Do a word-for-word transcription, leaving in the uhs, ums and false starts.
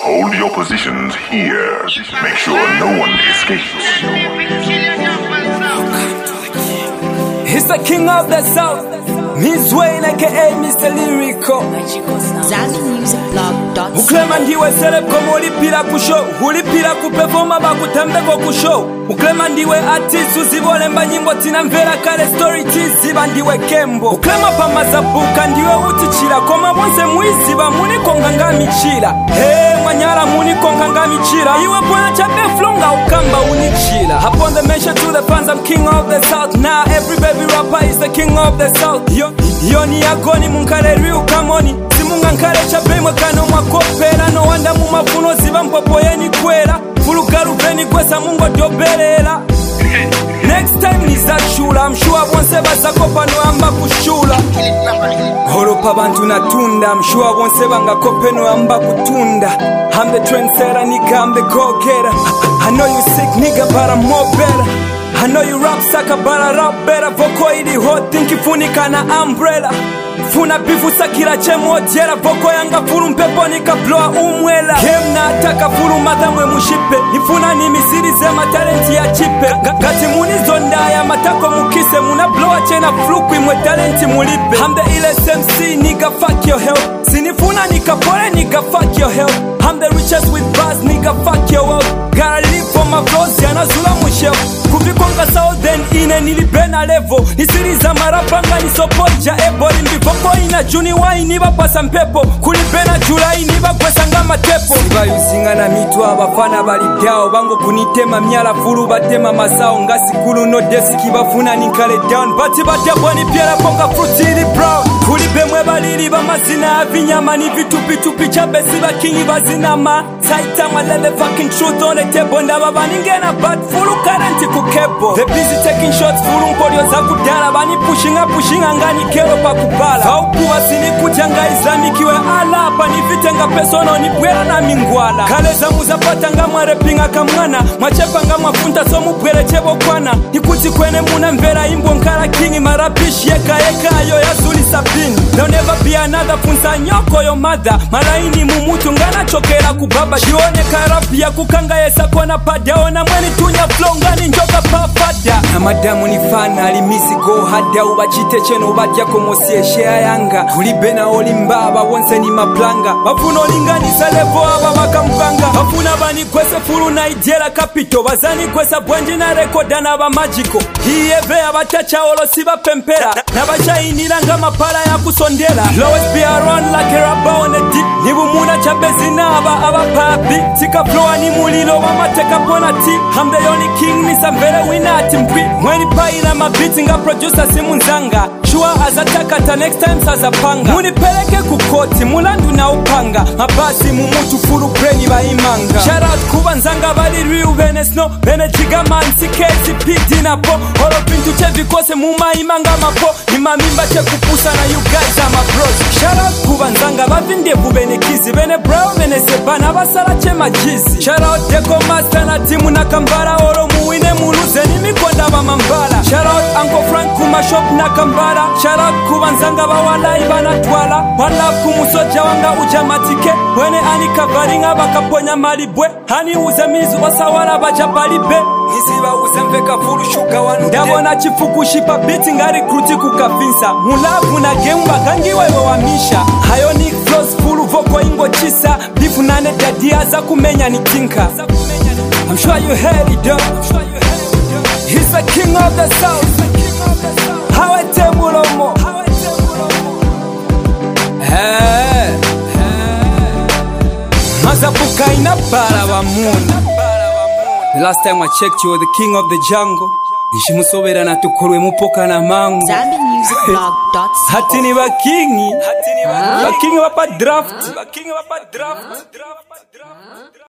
Hold your positions here. Make sure no one escapes. He's the king of the south. Miss Wayne aka Mister Lyrical. Zambi Music Blog dot com. Uklema ndiwe celeb komo ulipira kushow. Ulipira kuperforma bakutambeko kushow. Uklema ndiwe artist uzibolemba nyimbo tinamvera kale story tiziba ndiwe kembo. Uklema pamazabuka ndiwe utichira koma bonse mwiziba muni konga michira. Hey mwanyara muni konga michira. Iwe bwana chape flonga ukamba unichira. Upon the mention to the fans, I'm king of the south. Now every baby rapper is the king of the south. Yo, yo ni agoni munkare riu kamoni. Simunga nkare chape mwekano mwakopera. No wanda mumafuno ziba mpopo yeni kwera. Fulugaru veni kwesa mungo dobelela. Next time nizachula, I'm sure bonse bazakopa no amba kushula. Horopa bantu natunda, I'm sure bonse bangakope no amba kutunda. I'm the trendsetter, nigga, I'm the go-getter. I know you sick, nigga, but I'm more better. I know you rap sucker, but I rap better. Voko ili hot, think ifunika na umbrella. Funa bifu sakira chemo diera. Voko yanga furu mpepo nika bloa umwela. Game na ataka furu madhamwe mushipe. Nifuna ni misiri zema talenti ya chipe. Gati muni zondaya matako mukise. Muna bloa chena fluku imwe talenti mulipe. I'm the illest M C, nigga, fuck your health. Sinifuna nika pole, nigga, fuck your health. I'm the richest with bars, nigga, fuck your wealth. Gotta live for my flows, yana zula mushel. Kuvikonga sao then ine nilibena level. Nisiriza marapanga nisopoja eboli. Mbivoko ina juni wa iniba pasa mpepo. Kulibena jula iniba kwesa ngama tepo. Siba yusinga na mitu abafana balidao. Bango kunitema miala furu batema masao. Ngasi kulu no desi kibafuna ninkale down. Bati batia bwani piela poka frutili brown. Kulibe mweba liliba mazina avinyama. Ni vitupi tupi chabe siba kingi bazinama. Taita malele fucking truth on the table. Ndaba baningena bad furu karenti kukebo. They busy taking shots furu mpodio za kudala. Bani pushing up pushing angani kero pa kubala. Haukuwa sini kujanga islamikiwe ala. Hapa ni vitenga pesono ni bwela na mingwala. Kale za muzapata nga mwarepinga kamwana. Machepa nga mafunta somu bwele chebo kwana. Ikuti kwene muna mvera imbo nkara kingi. Marabishi yeka yeka ayo ya zuli sabini. There'll never be another funsa nyoko yo mother. Malaini mumutu ngana chokera kubaba. Shione karapi ya kukanga yesa kona padao. Na mweni tunya flongani njoka pafada. Na madamu ni fana alimisi go hada. Ubachite cheno ubadya komosie shea yanga. Kulibena olimbaba wonse ni maplanga. Wafuno linganisa levo aba makampanga. Wafuna bani kwese furu na idela kapito. Wazani kwesa bwanji na rekoda na ba magico. Hii eve abatacha olo siba pempera. Na bacha inilanga mapala ya kusondela. Always be around like a rapper on a dip. Nibu muna chabezi na aba aba papi. Tika flow ni mulilo wa mateka pona ti. I'm the only king ni samvele wina ati mpwi. Mweni paila mabiti nga producer simu nzanga. Shua azataka ta next time saza panga. Muni peleke kukoti mulandu na upanga. Mabasi mumutu furu breni ba imanga. Shout out kuba nzanga bali riu bene snow. Bene jiga man sikezi pidi na po. Horo pintu chevi kose muma imanga mapo. Ni mamimba che kupusa na you guys are my bros. Shout out kuba nzanga bavinde bubene kizi. Bene bro bene sebana basala che majizi. Shout out deko master na timu na kambara. Oro muwine muluze ni mikonda ba mambala. Shout out Uncle Frank kuma shop na kambara. Shout out kubanzanga bawala ibana twala. Wala kumusoja wanga ujamatike. Wene ani kavaringa bakaponya malibwe. Hani uzamizi wasawala bajabalibe. Niziba uzemveka furu shuka wanu. Ndabona chifuku shipa biti ngari kruti kukafinsa. Mulavu na gemba gangiwa iwe wamisha. Ionic flows furu voko ingo chisa. Bifu nane dadia za kumenya ni tinka. I'm sure you heard it though. He's the king of the south. How I tell Mulomo. Hey, Mazabuka ina bara wa muna. The last time I checked, you were the king of the jungle. Nishimusovera na tukurwe mupoka na mangu. Zambi Music Blog dot com. Hatini wa kingi. Wa kingi wapa draft. Wa kingi wapa draft.